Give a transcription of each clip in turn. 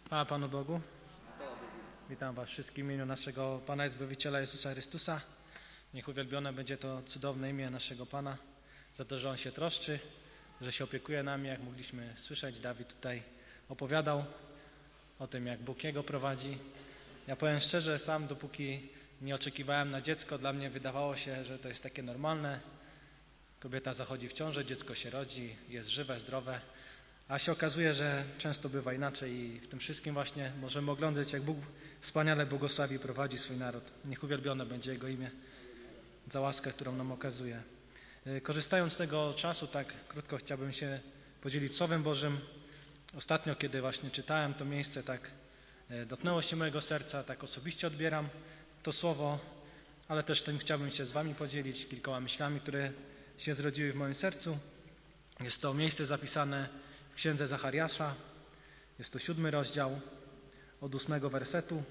Chwała Panu Bogu. Witam Was wszystkich w imieniu naszego Pana i Zbawiciela Jezusa Chrystusa. Niech uwielbione będzie to cudowne imię naszego Pana, za to, że On się troszczy, że się opiekuje nami, jak mogliśmy słyszeć. Dawid tutaj opowiadał o tym, jak Bóg Jego prowadzi. Ja powiem szczerze, sam dopóki nie oczekiwałem na dziecko, dla mnie wydawało się, że to jest takie normalne. Kobieta zachodzi w ciążę, dziecko się rodzi, jest żywe, zdrowe. A się okazuje, że często bywa inaczej i w tym wszystkim właśnie możemy oglądać, jak Bóg wspaniale błogosławi i prowadzi swój naród. Niech uwielbione będzie Jego imię za łaskę, którą nam okazuje. Korzystając z tego czasu, tak krótko chciałbym się podzielić Słowem Bożym. Ostatnio, kiedy właśnie czytałem to miejsce, tak dotknęło się mojego serca, tak osobiście odbieram to Słowo, ale też tym chciałbym się z Wami podzielić kilkoma myślami, które się zrodziły w moim sercu. Jest to miejsce zapisane w Księdze Zachariasza. Jest to 7 rozdział od 8 wersetu.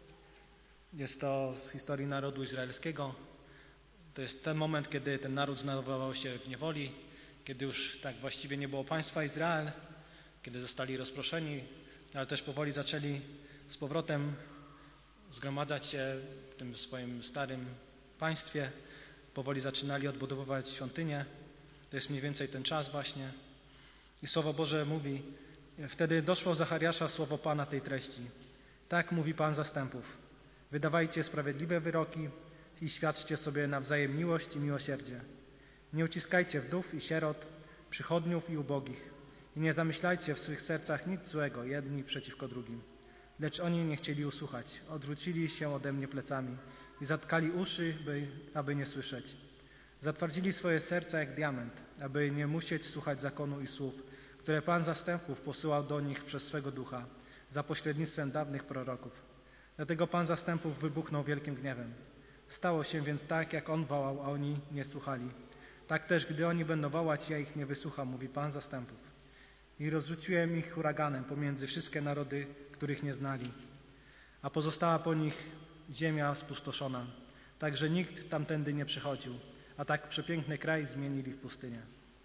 Jest to z historii narodu izraelskiego. To jest ten moment, kiedy ten naród znajdował się w niewoli, kiedy już tak właściwie nie było państwa Izrael, kiedy zostali rozproszeni, ale też powoli zaczęli z powrotem zgromadzać się w tym swoim starym państwie. Powoli zaczynali odbudowywać świątynię. To jest mniej więcej ten czas właśnie. I Słowo Boże mówi: wtedy doszło Zachariasza słowo Pana tej treści. Tak mówi Pan zastępów. Wydawajcie sprawiedliwe wyroki i świadczcie sobie nawzajem miłość i miłosierdzie. Nie uciskajcie wdów i sierot, przychodniów i ubogich. I nie zamyślajcie w swych sercach nic złego jedni przeciwko drugim. Lecz oni nie chcieli usłuchać, odwrócili się ode mnie plecami i zatkali uszy, aby nie słyszeć. Zatwardzili swoje serca jak diament, aby nie musieć słuchać zakonu i słów, które Pan zastępów posyłał do nich przez swego ducha, za pośrednictwem dawnych proroków. Dlatego Pan zastępów wybuchnął wielkim gniewem. Stało się więc tak, jak On wołał, a oni nie słuchali. Tak też, gdy oni będą wołać, ja ich nie wysłucham, mówi Pan zastępów. I rozrzuciłem ich huraganem pomiędzy wszystkie narody, których nie znali. A pozostała po nich ziemia spustoszona, tak że nikt tamtędy nie przychodził, a tak przepiękny kraj zmienili w pustynię.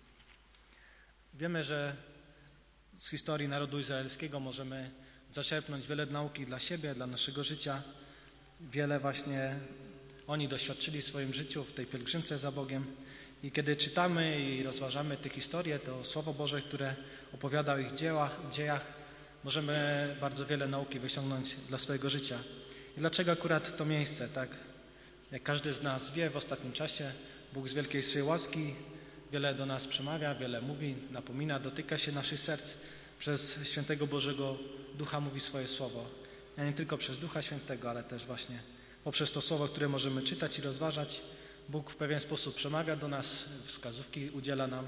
Wiemy, że z historii narodu izraelskiego możemy zaczerpnąć wiele nauki dla siebie, dla naszego życia. Wiele właśnie oni doświadczyli w swoim życiu, w tej pielgrzymce za Bogiem. I kiedy czytamy i rozważamy te historie, to Słowo Boże, które opowiada o ich dziejach, możemy bardzo wiele nauki wyciągnąć dla swojego życia. I dlaczego akurat to miejsce? Tak jak każdy z nas wie, w ostatnim czasie Bóg z wielkiej swojej łaski wiele do nas przemawia, wiele mówi, napomina, dotyka się naszych serc. Przez Świętego Bożego Ducha mówi swoje Słowo. A nie tylko przez Ducha Świętego, ale też właśnie poprzez to Słowo, które możemy czytać i rozważać. Bóg w pewien sposób przemawia do nas, wskazówki udziela nam.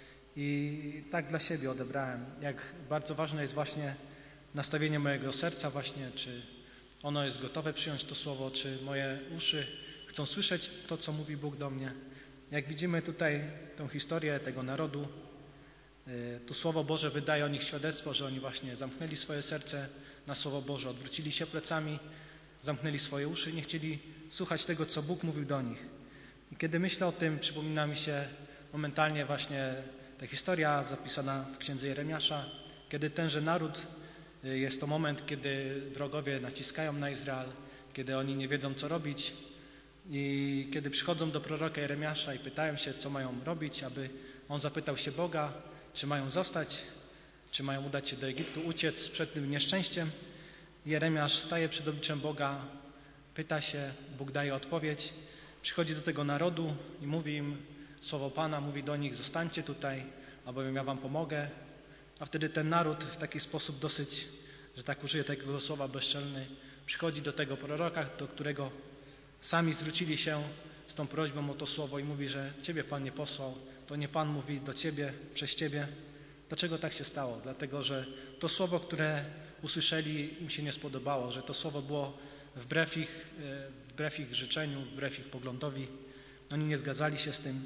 I tak dla siebie odebrałem, jak bardzo ważne jest właśnie nastawienie mojego serca właśnie, czy ono jest gotowe przyjąć to Słowo, czy moje uszy chcą słyszeć to, co mówi Bóg do mnie. Jak widzimy tutaj tę historię tego narodu, tu Słowo Boże wydaje o nich świadectwo, że oni właśnie zamknęli swoje serce na Słowo Boże, odwrócili się plecami, zamknęli swoje uszy i nie chcieli słuchać tego, co Bóg mówił do nich. I kiedy myślę o tym, przypomina mi się momentalnie właśnie ta historia zapisana w Księdze Jeremiasza, kiedy tenże naród, jest to moment, kiedy wrogowie naciskają na Izrael, kiedy oni nie wiedzą, co robić i kiedy przychodzą do proroka Jeremiasza i pytają się, co mają robić, aby on zapytał się Boga, czy mają zostać, czy mają udać się do Egiptu, uciec przed tym nieszczęściem. Jeremiasz staje przed obliczem Boga, pyta się, Bóg daje odpowiedź, przychodzi do tego narodu i mówi im słowo Pana, mówi do nich: zostańcie tutaj, albowiem ja wam pomogę. A wtedy ten naród w taki sposób dosyć, że tak użyję takiego słowa, bezczelny, przychodzi do tego proroka, do którego sami zwrócili się z tą prośbą o to słowo i mówi, że Ciebie Pan nie posłał, to nie Pan mówi do Ciebie, przez Ciebie. Dlaczego tak się stało? Dlatego, że to słowo, które usłyszeli, im się nie spodobało, że to słowo było wbrew ich życzeniu, wbrew ich poglądowi. Oni nie zgadzali się z tym.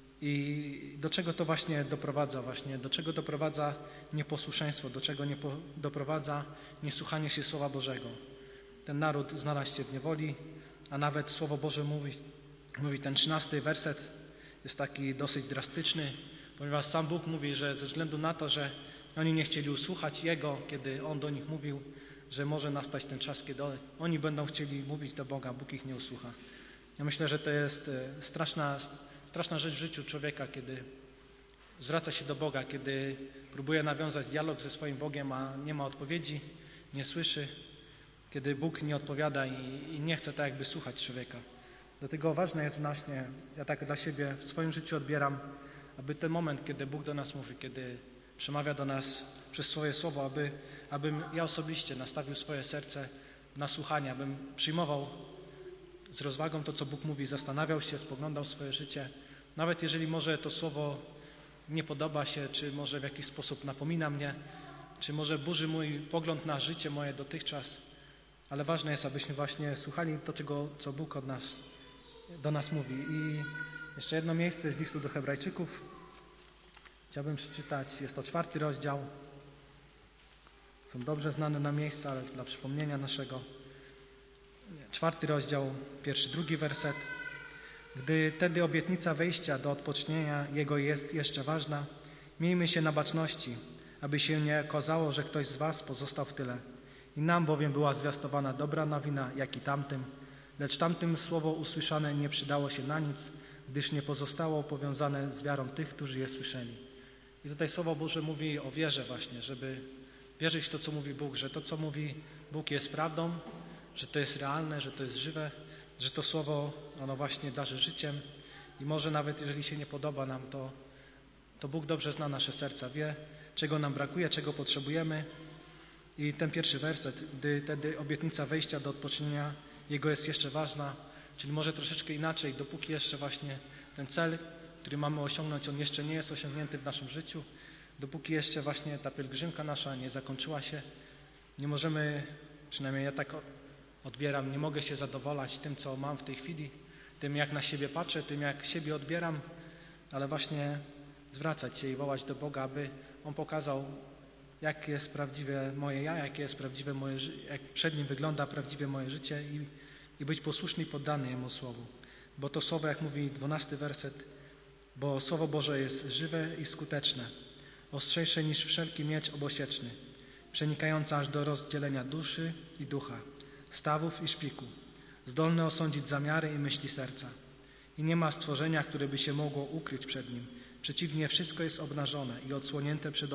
I do czego to właśnie doprowadza? Do czego doprowadza nieposłuszeństwo? Do czego doprowadza niesłuchanie się Słowa Bożego? Ten naród znalazł się w niewoli, a nawet Słowo Boże mówi ten 13 werset jest taki dosyć drastyczny, ponieważ sam Bóg mówi, że ze względu na to, że Oni nie chcieli usłuchać Jego, kiedy On do nich mówił, że może nastać ten czas, kiedy oni będą chcieli mówić do Boga, Bóg ich nie usłucha. Ja myślę, że to jest straszna rzecz w życiu człowieka, kiedy zwraca się do Boga, kiedy próbuje nawiązać dialog ze swoim Bogiem, a nie ma odpowiedzi, nie słyszy, kiedy Bóg nie odpowiada i nie chce tak jakby słuchać człowieka. Dlatego ważne jest właśnie, ja tak dla siebie w swoim życiu odbieram, aby ten moment, kiedy Bóg do nas mówi, kiedy przemawia do nas przez swoje słowo, abym ja osobiście nastawił swoje serce na słuchanie, abym przyjmował z rozwagą to, co Bóg mówi, zastanawiał się, spoglądał swoje życie, nawet jeżeli może to słowo nie podoba się, czy może w jakiś sposób napomina mnie, czy może burzy mój pogląd na życie moje dotychczas, ale ważne jest, abyśmy właśnie słuchali tego, co Bóg do nas mówi. I jeszcze jedno miejsce z listu do Hebrajczyków chciałbym przeczytać, jest to 4 rozdział. Są dobrze znane nam miejsca, ale dla przypomnienia naszego. 4 rozdział, 1-2 werset. Gdy tedy obietnica wejścia do odpocznienia Jego jest jeszcze ważna, miejmy się na baczności, aby się nie okazało, że ktoś z was pozostał w tyle. I nam bowiem była zwiastowana dobra nowina, jak i tamtym, lecz tamtym słowo usłyszane nie przydało się na nic, gdyż nie pozostało powiązane z wiarą tych, którzy je słyszeli. I tutaj Słowo Boże mówi o wierze właśnie, żeby wierzyć w to, co mówi Bóg, że to, co mówi Bóg, jest prawdą, że to jest realne, że to jest żywe, że to Słowo, ono właśnie darzy życiem i może nawet jeżeli się nie podoba nam, to Bóg dobrze zna nasze serca, wie, czego nam brakuje, czego potrzebujemy. I ten 1 werset, gdy tedy obietnica wejścia do odpocznienia Jego jest jeszcze ważna, czyli może troszeczkę inaczej, dopóki jeszcze właśnie ten cel, który mamy osiągnąć, on jeszcze nie jest osiągnięty w naszym życiu, dopóki jeszcze właśnie ta pielgrzymka nasza nie zakończyła się, nie możemy, przynajmniej ja tak odbieram, nie mogę się zadowalać tym, co mam w tej chwili, tym, jak na siebie patrzę, tym, jak siebie odbieram, ale właśnie zwracać się i wołać do Boga, aby On pokazał, jak jest prawdziwe moje ja, jakie jest prawdziwe moje życie, jak przed Nim wygląda prawdziwie moje życie i być posłuszny i poddany Jemu Słowu. Bo to Słowo, jak mówi 12 werset, bo Słowo Boże jest żywe i skuteczne, ostrzejsze niż wszelki miecz obosieczny, przenikające aż do rozdzielenia duszy i ducha, stawów i szpiku, zdolne osądzić zamiary i myśli serca. I nie ma stworzenia, które by się mogło ukryć przed Nim. Przeciwnie, wszystko jest obnażone i odsłonięte przed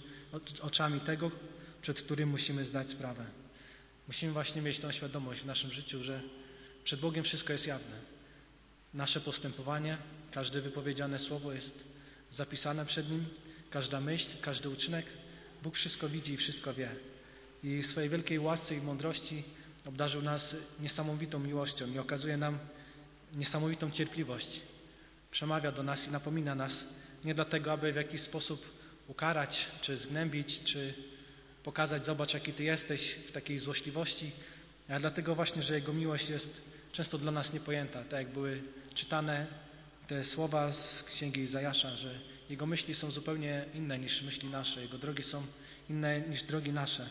oczami tego, przed którym musimy zdać sprawę. Musimy właśnie mieć tą świadomość w naszym życiu, że przed Bogiem wszystko jest jawne. Nasze postępowanie, każde wypowiedziane słowo jest zapisane przed Nim, każda myśl, każdy uczynek. Bóg wszystko widzi i wszystko wie. I w swojej wielkiej łasce i mądrości obdarzył nas niesamowitą miłością i okazuje nam niesamowitą cierpliwość. Przemawia do nas i napomina nas nie dlatego, aby w jakiś sposób ukarać, czy zgnębić, czy pokazać, zobacz, jaki Ty jesteś w takiej złośliwości, ale dlatego właśnie, że Jego miłość jest często dla nas niepojęta. Tak jak były czytane te słowa z Księgi Izajasza, że Jego myśli są zupełnie inne niż myśli nasze, Jego drogi są inne niż drogi nasze.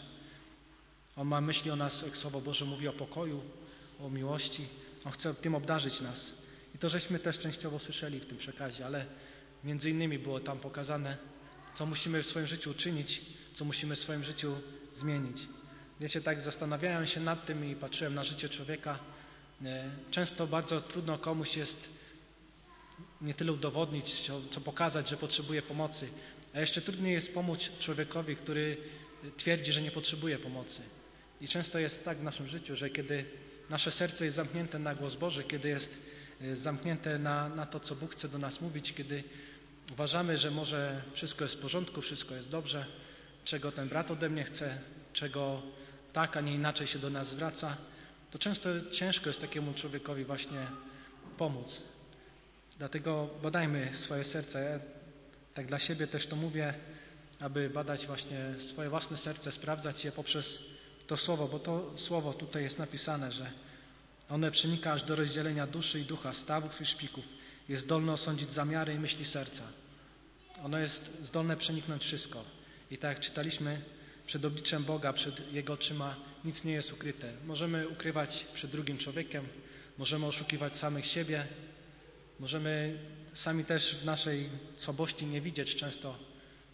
On ma myśli o nas, jak Słowo Boże mówi o pokoju, o miłości. On chce tym obdarzyć nas. I to żeśmy też częściowo słyszeli w tym przekazie, ale między innymi było tam pokazane, co musimy w swoim życiu uczynić, co musimy w swoim życiu zmienić. Wiecie, tak zastanawiałem się nad tym i patrzyłem na życie człowieka. Często bardzo trudno komuś jest nie tyle udowodnić, co pokazać, że potrzebuje pomocy, a jeszcze trudniej jest pomóc człowiekowi, który twierdzi, że nie potrzebuje pomocy. I często jest tak w naszym życiu, że kiedy nasze serce jest zamknięte na głos Boży, kiedy jest zamknięte na to, co Bóg chce do nas mówić, kiedy uważamy, że może wszystko jest w porządku, wszystko jest dobrze, czego ten brat ode mnie chce, czego tak, a nie inaczej się do nas zwraca, to często ciężko jest takiemu człowiekowi właśnie pomóc. Dlatego badajmy swoje serce. Ja tak dla siebie też to mówię, aby badać właśnie swoje własne serce, sprawdzać je poprzez to Słowo, bo to Słowo tutaj jest napisane, że one przenika aż do rozdzielenia duszy i ducha, stawów i szpików. Jest zdolne osądzić zamiary i myśli serca. Ono jest zdolne przeniknąć wszystko. I tak jak czytaliśmy, przed obliczem Boga, przed Jego oczyma nic nie jest ukryte. Możemy ukrywać przed drugim człowiekiem, możemy oszukiwać samych siebie, możemy sami też w naszej słabości nie widzieć często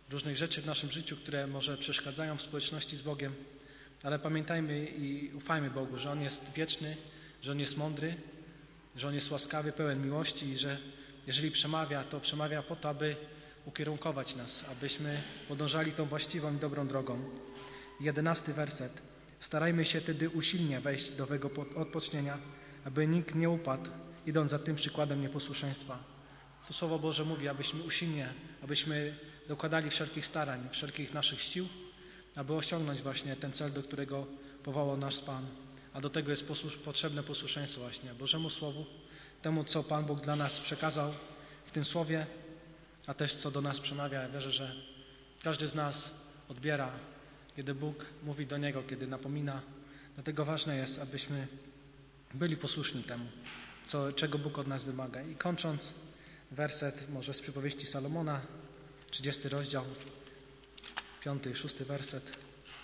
różnych rzeczy w naszym życiu, które może przeszkadzają w społeczności z Bogiem, ale pamiętajmy i ufajmy Bogu, że On jest wieczny, że On jest mądry, że On jest łaskawy, pełen miłości i że jeżeli przemawia, to przemawia po to, aby ukierunkować nas, abyśmy podążali tą właściwą i dobrą drogą. 11 werset. Starajmy się tedy usilnie wejść do owego odpocznienia, aby nikt nie upadł, idąc za tym przykładem nieposłuszeństwa. To Słowo Boże mówi, abyśmy usilnie, abyśmy dokładali wszelkich starań, wszelkich naszych sił, aby osiągnąć właśnie ten cel, do którego powołał nas Pan. A do tego jest potrzebne posłuszeństwo właśnie Bożemu Słowu, temu, co Pan Bóg dla nas przekazał w tym Słowie, a też co do nas przemawia. Ja wierzę, że każdy z nas odbiera, kiedy Bóg mówi do niego, kiedy napomina. Dlatego ważne jest, abyśmy byli posłuszni temu, czego Bóg od nas wymaga. I kończąc, werset może z przypowieści Salomona, 30 rozdział, 5 i 6 werset.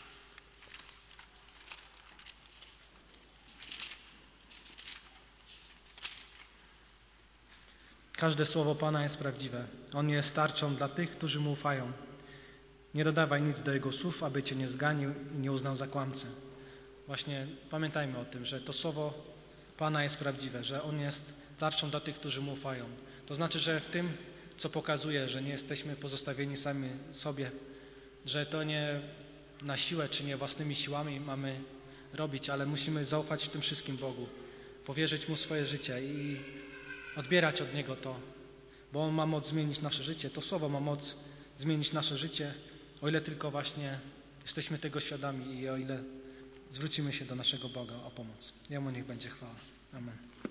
Każde słowo Pana jest prawdziwe. On jest tarczą dla tych, którzy Mu ufają. Nie dodawaj nic do Jego słów, aby Cię nie zganił i nie uznał za kłamcę. Właśnie pamiętajmy o tym, że to słowo Pana jest prawdziwe, że On jest tarczą dla tych, którzy Mu ufają. To znaczy, że w tym, co pokazuje, że nie jesteśmy pozostawieni sami sobie, że to nie na siłę, czy nie własnymi siłami mamy robić, ale musimy zaufać w tym wszystkim Bogu, powierzyć Mu swoje życie i odbierać od Niego to, bo On ma moc zmienić nasze życie. To słowo ma moc zmienić nasze życie, o ile tylko właśnie jesteśmy tego świadomi i o ile zwrócimy się do naszego Boga o pomoc. Jemu niech będzie chwała. Amen.